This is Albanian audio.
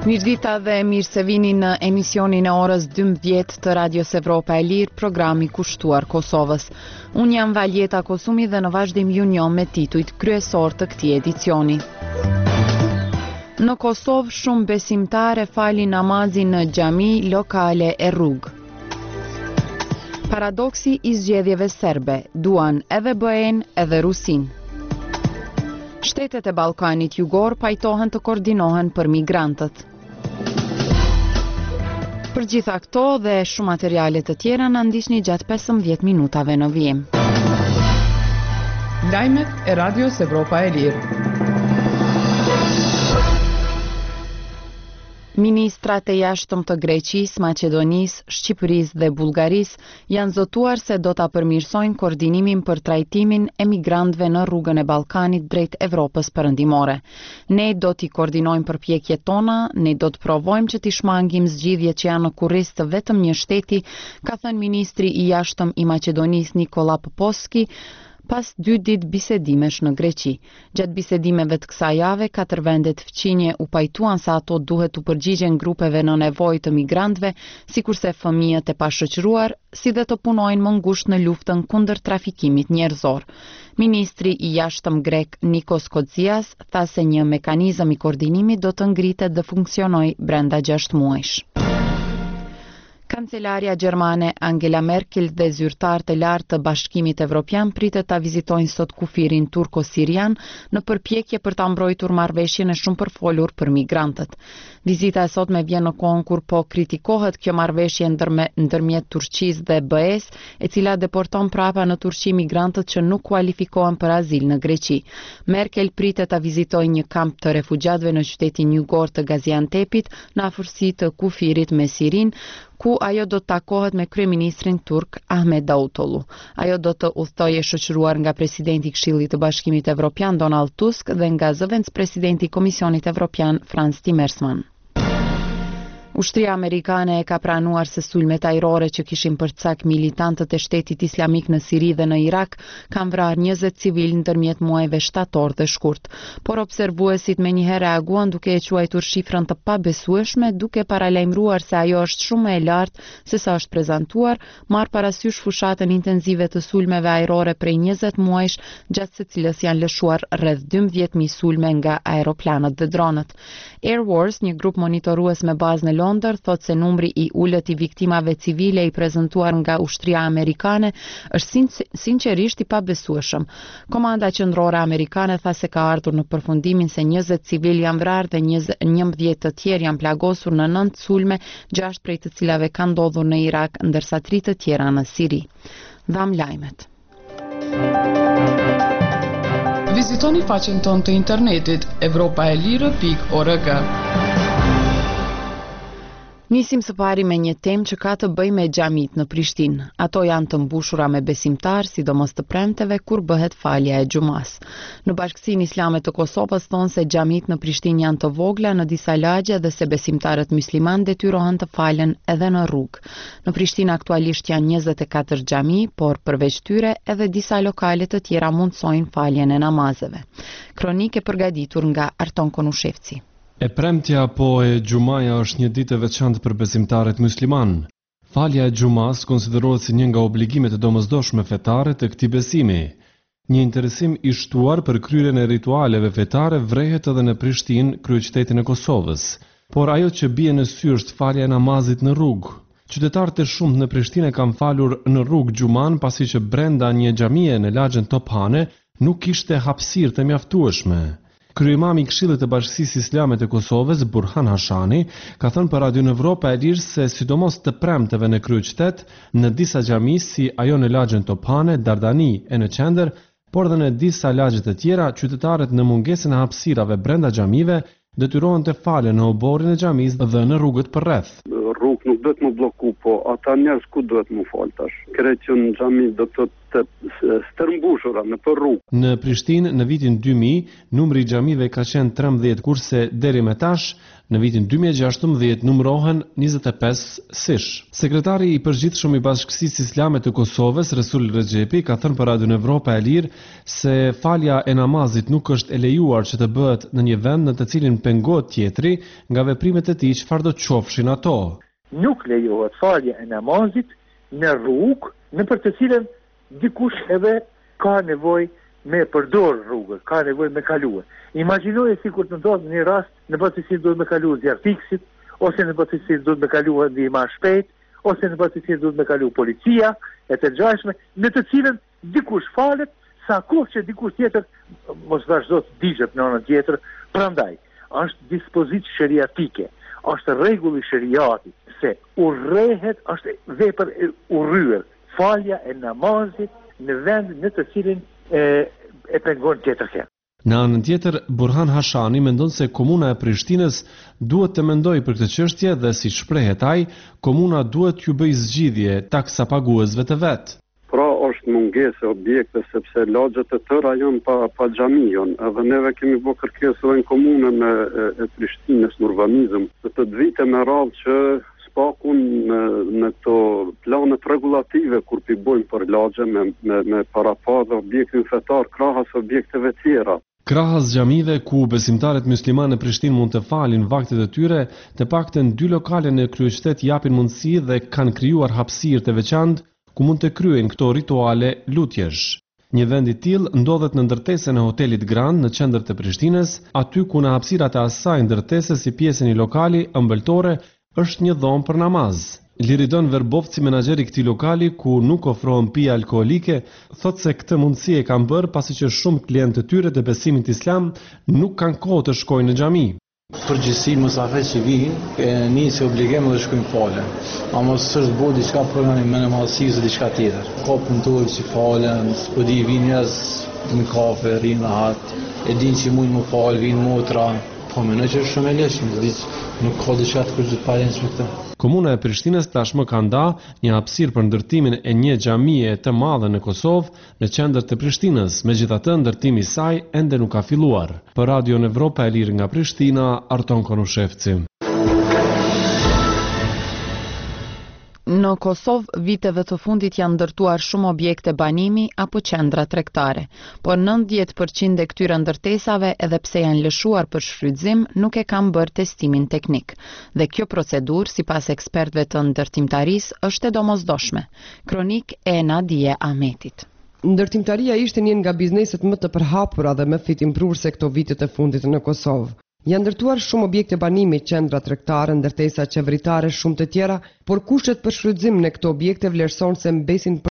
Mirdita dhe mirë se vini në emisionin e orës 12 të Radios Evropa e Lirë, programi kushtuar Kosovës. Unë jam Valjeta Kosumi dhe në vazhdim ju njoh me titujt kryesor të këtij edicioni. Në Kosovë shumë besimtare falin namazin në xhami, lokale e rrugë. Paradoksi i zgjedhjeve serbe, duan edhe BE-n edhe Rusin. Shtetet e Ballkanit Jugor pajtohen të koordinohen për migrantët. Për gjitha këto dhe shumë materiale të tjera na ndiqni gjatë 15 minutave në vijim. Lajmet e Radios Evropa e Lirë. Ministrat e jashtëm të Greqisë, Maqedonisë, Shqipërisë dhe Bullgarisë janë zotuar se do ta përmirësojnë koordinimin për trajtimin e migrantëve në rrugën e Ballkanit drejt Evropës Perëndimore. Ne do t'i koordinojmë përpjekjet tona, ne do të provojmë që t'i shmangim zgjidhjet që janë në kurriz të vetëm një shteti, ka thënë ministri i jashtëm i Maqedonisë Nikola Popovski, pas 2 ditë bisedimesh në Greqi. Gjatë bisedimeve të kësaj jave, 4 vendet fqinje u pajtuan se ato duhet të përgjigjen grupeve në nevojë të migrantëve, sikurse fëmijët e pashoqëruar, si dhe të punojnë më ngushtë në luftën kundër trafikimit njerëzor. Ministri i jashtëm grek Nikos Kotsias tha se një mekanizëm i koordinimit do të ngritet dhe funksionojë brenda 6 muajsh. Kancelaria gjermane Angela Merkel dhe zyrtarët e lartë të Bashkimit Evropian pritet ta vizitojnë sot kufirin turko-sirian në përpjekje për ta mbrojtur marrëveshjen e shumë përfolur për migrantët. Vizita e sotme vjen në kohën kur po kritikohet kjo marrëveshje ndërmjet Turqisë dhe BE-s, e cila deporton prapa në Turqi migrantët që nuk kualifikohen për azil në Greqi. Merkel pritet ta vizitojë një kamp të refugjatëve në qytetin jugor të Gaziantepit në afërsi të kufirit me Sirin, ku ajo do të takohet me kryeministrin turk Ahmet Davutoglu. Ajo do të udhtojë shoqëruar nga presidenti i Këshillit të Bashkimit Evropian Donald Tusk dhe nga zëvendës presidenti i Komisionit Evropian Frans Timmermans. Ushtria amerikane e ka pranuar se sulmet ajrore që kishin përcak militantët e Shtetit Islamik në Siri dhe në Irak kanë vrarë 20 civil ndërmjet muajve shtator dhe shkurt. Por observuesit menjëherë reaguan duke e quajtur shifrën të pabesueshme, duke paralajmëruar se ajo është shumë e lartë se sa është prezantuar, marrë parasysh fushatën intenzive të sulmeve ajrore prej 20 muajsh, gjatë së cilës janë lëshuar rreth 12.000 sulme nga aeroplanët dhe dronët. Air Wars, një grup monitorues me bazë në Londër, thot se numri i ulët i viktimave civile i prezantuar nga ushtria amerikane është sinqerisht i pabesueshëm. Komanda qendrore amerikane tha se ka ardhur në përfundimin se 20 civil janë vrarë dhe 11 të tjerë janë plagosur në 9 sulme, 6 prej të cilave kanë ndodhur në Irak, ndërsa 3 të tjera në Siri. Dham lajmet. Vizitoni faqen tonë të internetit evropaelire.org. Nisim së pari me një temë që ka të bëjë me xhamit në Prishtinë. Ato janë të mbushura me besimtarë, sidomos të premteve kur bëhet falja e xumas. Në Bashkësinë Islame të Kosovës thonë se xhamit në Prishtinë janë të vogla në disa lagje dhe se besimtarët musliman detyrohen të falen edhe në rrugë. Në Prishtinë aktualisht janë 24 xhami, por përveç tyre edhe disa lokale të tjera mundsojnë faljen e namazeve. Kronikë e përgatitur nga Arton Konushevci. E premtja apo e xumaja është një ditë e veçantë për besimtarët musliman. Falja e xumas konsiderohet si një nga obligimet e domosdoshme fetare të këtij besimi. Një interesim i shtuar për kryerjen e ritualeve fetare vrehet edhe në Prishtinë, kryeqytetin e Kosovës. Por ajo që bie në sy është falja e namazit në rrugë. Qytetarët e shumtë në Prishtinë kanë falur në rrugë xuman pasi që brenda një xhamie në lagjen Tophane nuk kishte hapësirë të mjaftueshme. Kryemami i Këshillit të Bashkisë Islame të Kosovës, Burhan Hashani, ka thënë për Radio Evropa e Lirë se sidomos të premteve në kryeqytet, në disa xhami si ajo në lagjen Tophane, Dardani e në qendër, por dhe në disa lagje të tjera, qytetarët në mungesën e hapësirave brenda xhamive detyrohen të falen në oborrin e xhamisë dhe në rrugët përreth. rrugë nuk duhet më bloku, po ata njerëz ku duhet më fal tash? Kretë që në xhami do të stërmbushura në për rrugë. Në Prishtinë në vitin 2000 numri i xhamive ka qenë 13, kurse deri më tash në vitin 2016 numërohen 25 sish. Sekretari i përgjithshëm i Bashkësisë Islame të Kosovës, Resul Rexhepi, ka thënë për Radion Evropa e Lirë se falja e namazit nuk është e lejuar që të bëhet në një vend në të cilin pengohet tjetri nga veprimet e tij çfarëdo qofshin ato. Nuk lejohet falja e namazit në rrugë në për të cilën dikush edhe ka nevojë me përdor rrugën, ka nevojë me kaluar. Imagjinoje sikur të ndodhë një rast në për të cilin duhet me kaluar zjarfiksit, ose në për të cilin duhet me kaluar ndihma shpejt, ose në për të cilin duhet me kaluar policia e të ngjashme, në të cilën dikush falet sa kohë që dikush tjetër mos vazhdo të digjet në anën tjetër. Prandaj është dispozitë sheriatike, është rregull i sheriatit se urrehet, është vepër e urryer falja e namazit në vend në të cilin e pengon tjetër herë. Në anën tjetër, Burhan Hashani mendon se komuna e Prishtinës duhet të mendojë për këtë çështje dhe si shprehet ai, komuna duhet t'ju bëjë zgjidhje taksa paguesve të vet. Pra është mungesë e objekte sepse lagjet e tëra janë pa xhamion, edhe neve kemi bërë kërkesë në komunën e Prishtinës në urbanizëm të vite me radhë që spakun në këto planet regulative kur bojnë për lagje me parapa dhe objektin fetar krahas objekteve tjera. Krahas xhamive ku besimtarët muslimanë në Prishtinë mund të falin vaktet e tyre, të paktën 2 lokale në kryeqytet japin mundësi dhe kanë krijuar hapësirë të veçantë ku mund të kryejnë këto rituale lutjesh. Një vend i tillë ndodhet në ndërtesën e hotelit Grand në qendër të Prishtinës, aty ku në hapësirat e asaj ndërtese si pjesë e një lokali ëmbëltore është një dhomë për namaz. Liridon Verbovci, menaxheri i këtij lokali ku nuk ofrohen pije alkoolike, thotë se këtë mundësi e kanë bërë pasi që shumë klientë të tyre të besimit islam nuk kanë kohë të shkojnë në xhami. Përgjithësi mysafirët që vinë nisi obligim dhe shkojnë falen. A mos është bërë diçka problemi me namazisë diçka tjetër. Ka punëtorë që falen, s'po di vinë njerëz në kafe, rrinë rahat, e dinë që mund më fal, vinë motra. Po më në që është shumë e leshme, nuk ka diçka të kërgjit parens me këtë. Komuna e Prishtinës tashmë ka nda një hapësirë për ndërtimin e një xhamie të madhe në Kosovë në qendër të Prishtinës, megjithatë ndërtimi i saj ende nuk ka filluar. Për Radion Evropa e Lirë nga Prishtina, Arton Konushevci. Në Kosovë, viteve të fundit janë ndërtuar shumë objekte banimi apo qendra tregtare, por 90% e këtyre ndërtesave, edhe pse janë lëshuar për shfrytëzim, nuk e kanë bërë testimin teknik. Dhe kjo procedurë, sipas ekspertëve të ndërtimtarisë, është e domosdoshme. Kronik e Nadije Ahmetit. Ndërtimtaria ishte një nga bizneset më të përhapura dhe më fitimprurse këto vitet e fundit në Kosovë. Janë ndërtuar shumë objekte banimi, qendra tregtare, ndërtesa qeveritare, shumë të tjera, por kushtet për shfrytëzim në këto objekte vlerëson se mbesin